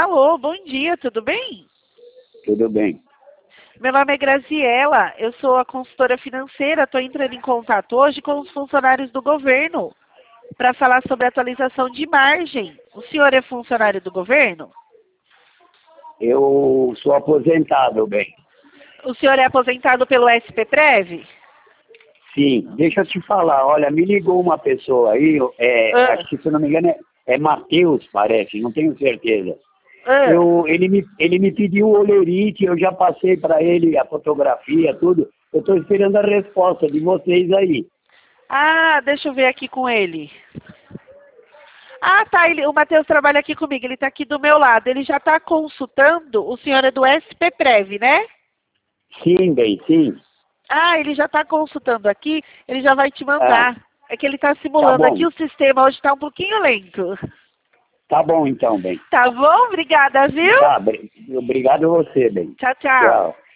Alô, bom dia, tudo bem? Tudo bem. Meu nome é Graziela, eu sou a consultora financeira, estou entrando em contato hoje com os funcionários do governo para falar sobre atualização de margem. O senhor é funcionário do governo? Eu sou aposentado, bem. O senhor é aposentado pelo SPPrev? Sim, deixa eu te falar. Olha, me ligou uma pessoa aí, acho que se eu não me engano é Matheus, parece, não tenho certeza. Ele me pediu o olerite, eu já passei para ele a fotografia, tudo. Eu estou esperando a resposta de vocês aí. Ah, deixa eu ver aqui com ele. Ah, tá, o Matheus trabalha aqui comigo, ele está aqui do meu lado. Ele já está consultando, o senhor é do SPPrev, né? Sim, bem, sim. Ah, ele já está consultando aqui, ele já vai te mandar. É que ele está simulando aqui, o sistema hoje está um pouquinho lento. Tá bom então, bem. Tá bom? Obrigada, viu? Tá, obrigado a você, bem. Tchau, tchau. Tchau.